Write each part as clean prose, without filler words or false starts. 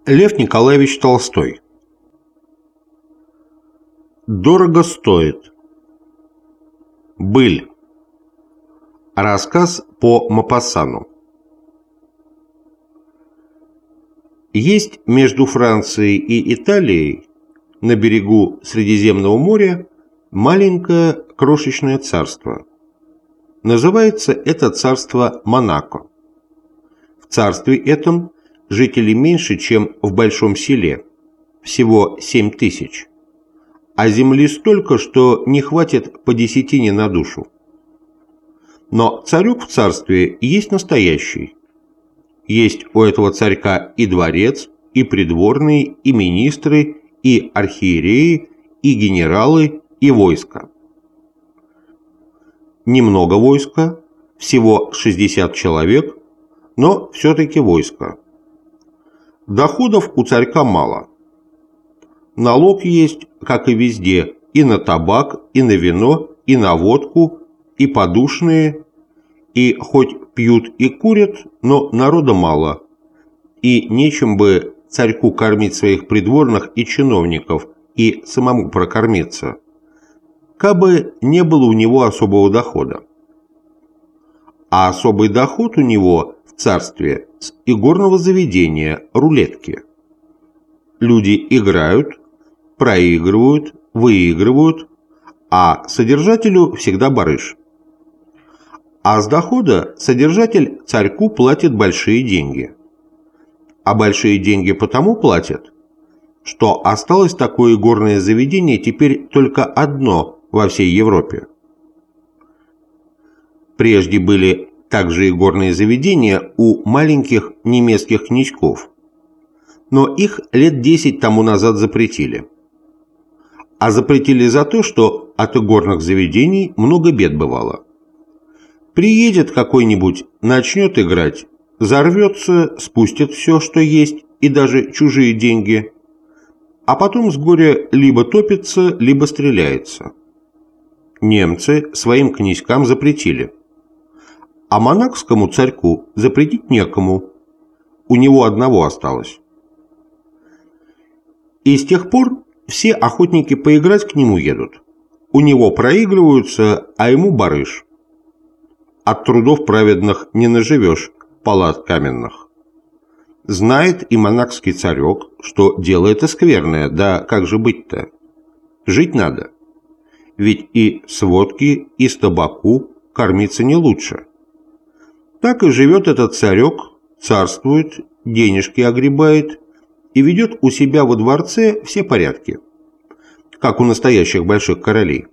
Лев Николаевич Толстой. Дорого стоит. Быль. Рассказ по Мопассану. Есть между Францией и Италией на берегу Средиземного моря маленькое крошечное царство. Называется это царство Монако. В царстве этом жителей меньше, чем в большом селе, всего 7000, а земли столько, что не хватит по десятине на душу. Но царек в царстве есть настоящий. Есть у этого царька и дворец, и придворные, и министры, и архиереи, и генералы, и войско. Немного войска, всего 60 человек, но все-таки войско. Доходов у царька мало. Налог есть, как и везде, и на табак, и на вино, и на водку, и подушные, и хоть пьют и курят, но народа мало, и нечем бы царьку кормить своих придворных и чиновников, и самому прокормиться, кабы не было у него особого дохода. А особый доход у него в царстве с игорного заведения, рулетки. Люди играют, проигрывают, выигрывают, а содержателю всегда барыш. А с дохода содержатель царьку платит большие деньги. А большие деньги потому платят, что осталось такое игорное заведение теперь только одно во всей Европе. Прежде были также игорные заведения у маленьких немецких князьков, но их лет 10 тому назад запретили. А запретили за то, что от игорных заведений много бед бывало. Приедет какой-нибудь, начнет играть, взорвется, спустит все, что есть, и даже чужие деньги, а потом с горя либо топится, либо стреляется. Немцы своим князькам запретили. А монакскому царьку запретить некому, у него одного осталось. И с тех пор все охотники поиграть к нему едут. У него проигрываются, а ему барыш. От трудов праведных не наживешь палат каменных. Знает и монакский царек, что дело это скверное, да как же быть-то? Жить надо. Ведь и с водки, и с табаку кормиться не лучше. Так и живет этот царек, царствует, денежки огребает и ведет у себя во дворце все порядки, как у настоящих больших королей.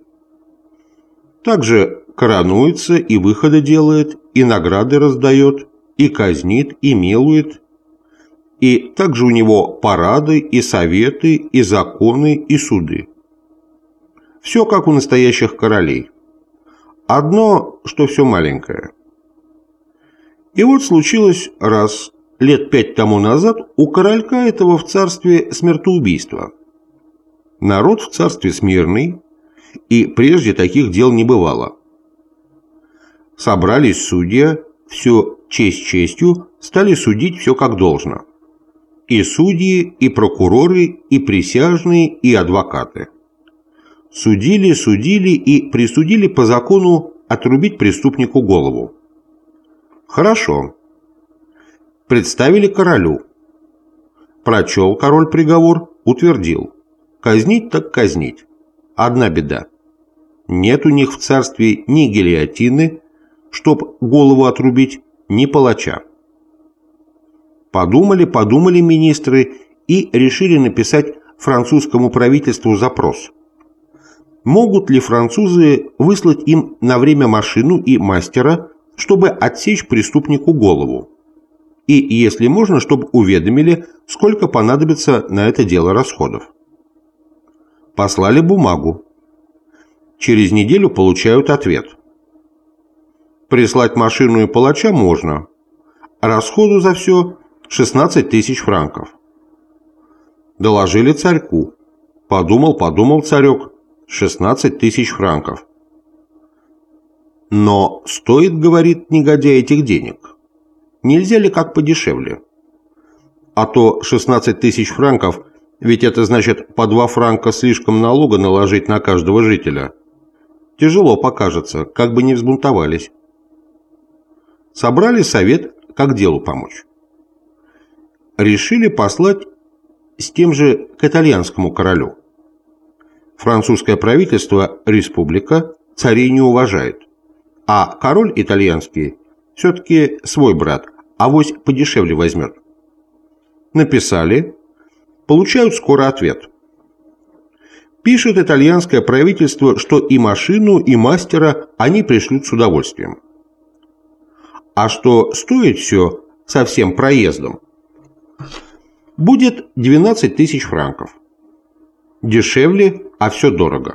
Также коронуется и выходы делает, и награды раздает, и казнит, и милует. И также у него парады, и советы, и законы, и суды. Все как у настоящих королей. Одно, что все маленькое. И вот случилось раз, лет 5 тому назад, у королька этого в царстве смертоубийство. Народ в царстве смирный, и прежде таких дел не бывало. Собрались судья, все честь честью, стали судить все как должно. И судьи, и прокуроры, и присяжные, и адвокаты. Судили, судили и присудили по закону отрубить преступнику голову. Хорошо. Представили королю. Прочел король приговор, утвердил. Казнить так казнить. Одна беда. Нет у них в царстве ни гильотины, чтоб голову отрубить, ни палача. Подумали министры и решили написать французскому правительству запрос. Могут ли французы выслать им на время машину и мастера, чтобы отсечь преступнику голову? И, если можно, чтобы уведомили, сколько понадобится на это дело расходов. Послали бумагу. Через неделю получают ответ. Прислать машину и палача можно. Расходу за все 16 000 франков. Доложили царьку. Подумал царек. 16 000 франков. Но стоит, говорит негодяй, этих денег. Нельзя ли как подешевле? А то 16 тысяч франков, ведь это значит по 2 франка слишком налога наложить на каждого жителя. Тяжело покажется, как бы не взбунтовались. Собрали совет, как делу помочь. Решили послать с тем же к итальянскому королю. Французское правительство, республика, царей не уважает. А король итальянский все-таки свой брат, авось подешевле возьмет. Написали, получают скоро ответ. Пишет итальянское правительство, что и машину, и мастера они пришлют с удовольствием. А что стоит все со всем проездом, будет 12 тысяч франков. Дешевле, а все дорого.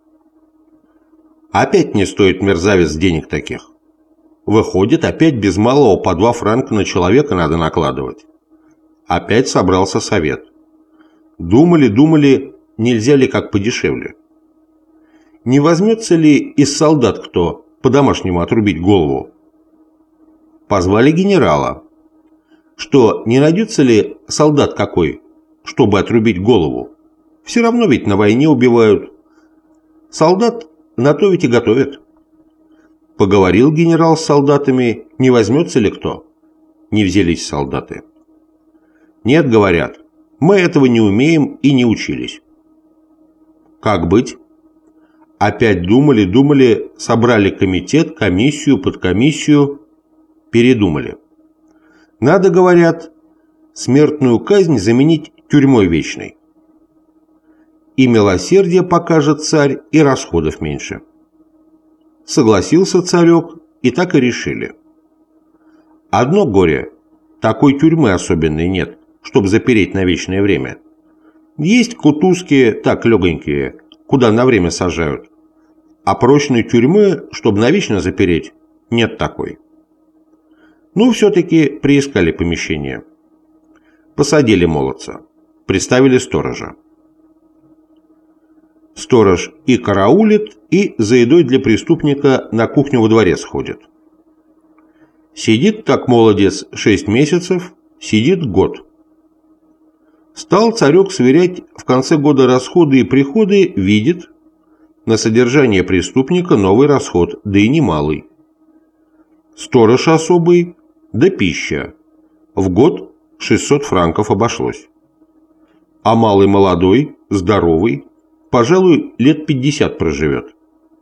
Опять не стоит мерзавец денег таких. Выходит, опять без малого по 2 франка на человека надо накладывать. Опять собрался совет. Думали, нельзя ли как подешевле. Не возьмется ли из солдат кто по-домашнему отрубить голову? Позвали генерала. Что, не найдется ли солдат какой, чтобы отрубить голову? Все равно ведь на войне убивают. Солдат на то ведь и готовят. Поговорил генерал с солдатами, не возьмется ли кто? Не взялись солдаты. Нет, говорят, мы этого не умеем и не учились. Как быть? Опять думали, собрали комитет, комиссию, подкомиссию, передумали. Надо, говорят, смертную казнь заменить тюрьмой вечной. И милосердие покажет царь, и расходов меньше. Согласился царек, и так и решили. Одно горе, такой тюрьмы особенной нет, чтобы запереть на вечное время. Есть кутузки, так легонькие, куда на время сажают. А прочной тюрьмы, чтобы навечно запереть, нет такой. Ну, все-таки приискали помещение. Посадили молодца, приставили сторожа. Сторож и караулит, и за едой для преступника на кухню во дворец ходит. Сидит так молодец 6 месяцев, сидит год. Стал царек сверять в конце года расходы и приходы, видит, на содержание преступника новый расход, да и немалый. Сторож особый, да пища. В год 600 франков обошлось. А малый молодой, здоровый, пожалуй, лет 50 проживет.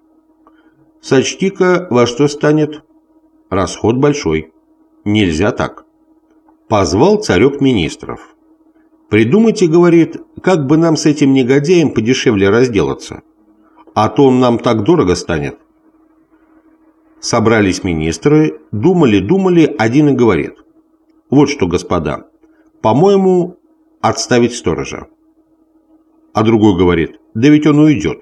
Сочти-ка, во что станет. Расход большой. Нельзя так. Позвал царек министров. Придумайте, говорит, как бы нам с этим негодяем подешевле разделаться. А то он нам так дорого станет. Собрались министры, думали, один и говорит. Вот что, господа, по-моему, отставить сторожа. А другой говорит, да ведь он уйдет.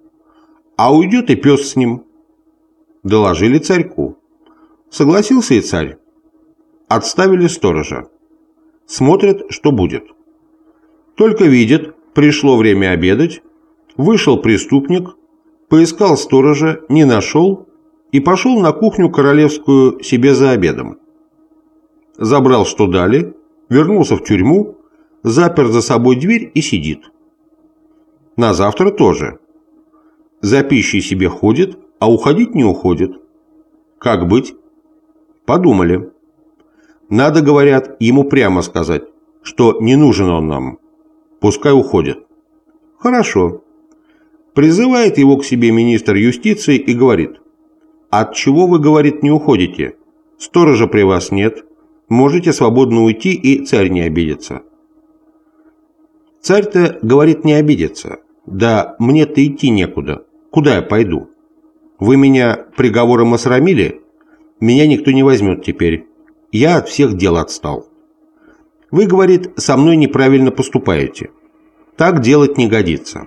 А уйдет и пес с ним. Доложили царьку. Согласился и царь. Отставили сторожа. Смотрят, что будет. Только видят, пришло время обедать, вышел преступник, поискал сторожа, не нашел и пошел на кухню королевскую себе за обедом. Забрал, что дали, вернулся в тюрьму, запер за собой дверь и сидит. На завтра тоже. За пищей себе ходит, а уходить не уходит. Как быть? Подумали. Надо, говорят, ему прямо сказать, что не нужен он нам. Пускай уходит. Хорошо. Призывает его к себе министр юстиции и говорит: «Отчего вы, говорит, не уходите? Сторожа при вас нет. Можете свободно уйти, и царь не обидится». Царь-то, говорит, не обидится. Да мне-то идти некуда. Куда я пойду? Вы меня приговором осрамили? Меня никто не возьмет теперь. Я от всех дел отстал. Вы, говорит, со мной неправильно поступаете. Так делать не годится.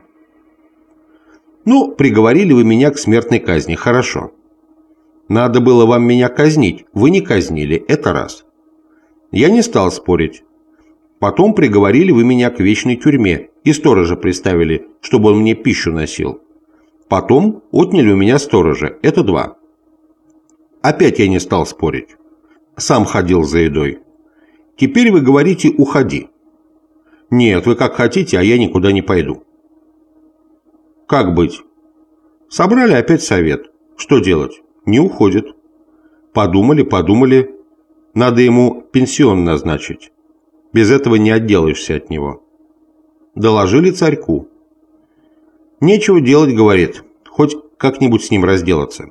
Ну, приговорили вы меня к смертной казни, хорошо. Надо было вам меня казнить, вы не казнили, это раз. Я не стал спорить. Потом приговорили вы меня к вечной тюрьме и сторожа приставили, чтобы он мне пищу носил. Потом отняли у меня сторожа, это два. Опять я не стал спорить. Сам ходил за едой. Теперь вы говорите «уходи». Нет, вы как хотите, а я никуда не пойду. Как быть? Собрали опять совет. Что делать? Не уходит. Подумали. Надо ему пенсион назначить. Без этого не отделаешься от него. Доложили царьку. Нечего делать, говорит, хоть как-нибудь с ним разделаться.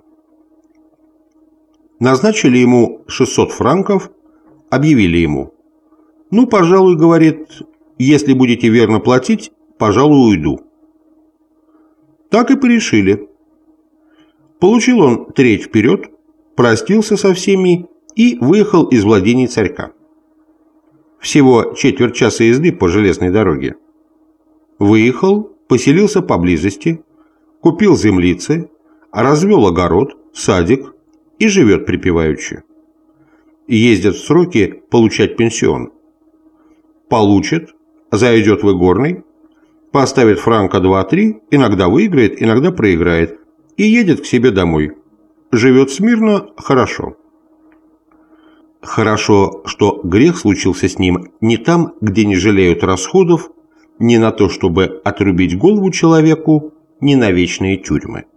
Назначили ему 600 франков, объявили ему. Ну, пожалуй, говорит, если будете верно платить, пожалуй, уйду. Так и порешили. Получил он треть вперед, простился со всеми и выехал из владений царька. Всего четверть часа езды по железной дороге. Выехал, поселился поблизости, купил землицы, развел огород, садик и живет припеваючи. Ездит в сроки получать пенсион. Получит, зайдет в игорный, поставит франка 2-3, иногда выиграет, иногда проиграет, и едет к себе домой. Живет смирно, хорошо. Хорошо, что грех случился с ним не там, где не жалеют расходов, не на то, чтобы отрубить голову человеку, не на вечные тюрьмы.